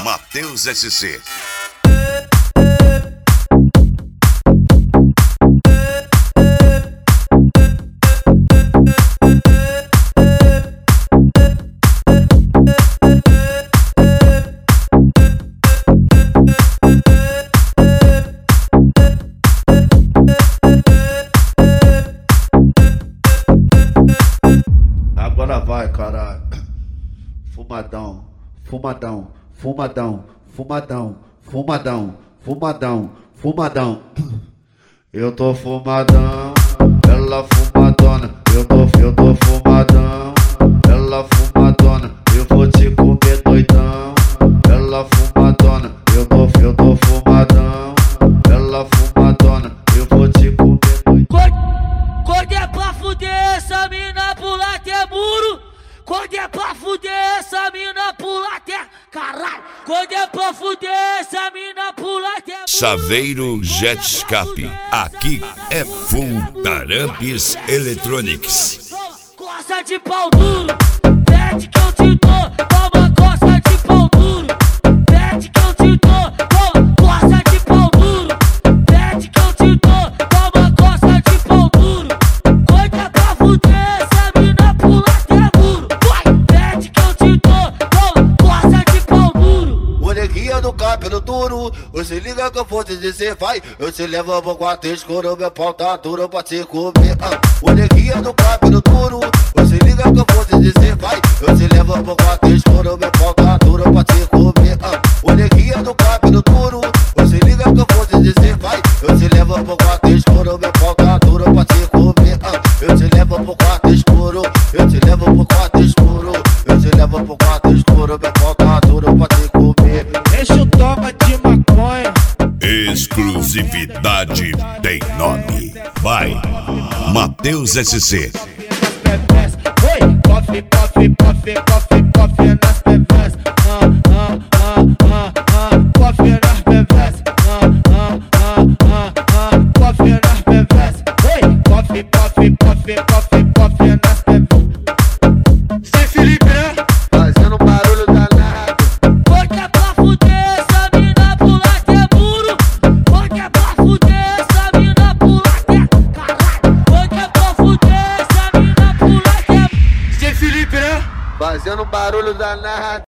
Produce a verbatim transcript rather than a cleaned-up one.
Matheus S C. Agora vai, caralho. Fumadão, fumadão, fumadão, fumadão, fumadão, fumadão, fumadão. Eu tô fumadão, ela fumadona. Eu tô, eu tô fumadão, ela fumadona. Eu vou te comer doidão, ela fumadona. Eu tô, eu tô fumadão, ela fumadona. Eu vou te comer doidão. Quando é pra fuder essa mina pula até muro. Quando é pra fuder essa mina pula até caralho. Quando é pra fuder essa mina pula até muro. Chaveiro Jet Escape. Aqui é Full Tarampes Electronics. Coça de pau duro, pede que eu te dou. Toma coça de pau duro, pede que eu te dou. Toma coça de pau duro, pede que eu te dou. Toma coça de pau duro. Quando é pra fuder essa mina pula até muro. Vai, pede que eu te dou. Toma coça de pau duro. O neguinho do cabelo duro, você liga que eu vou te dizer, vai. Eu te levo pro quarto escuro, meu pau tá duro pra te comer. Ah. O neguinho do cabelo duro, você liga que eu vou te dizer, vai. Eu te levo pro quarto escuro, meu pau tá duro pra te comer. Ah. O neguinho do cabelo duro, você liga que eu vou te dizer, vai. Eu te levo pro quarto escuro, meu pau tá duro pra te comer. Ah. Eu te levo pro quarto escuro, eu te levo pro quarto escuro, eu te levo pro quarto escuro, meu pau tá duro pra te comer. Enche o toma de maconha. Exclusividade tem nome. Vai, Matheus S C. Oi, coffee, coffee, coffee, coffee, coffee nas bebês. Ah, ah, ah, ah, ah, coffee nas bebês. Ah, ah, ah, ah, ah, coffee nas bebês. Oi, coffee, coffee, coffee, coffee, coffee nas bebês. Sem Felipe, né? Fazendo barulho danado. Quando é pra fuder essa mina pula até muro. Quando é pra fuder essa mina pula até caralho. Quando é pra fuder essa mina pula até. Sem Felipe, né? Fazendo barulho danado.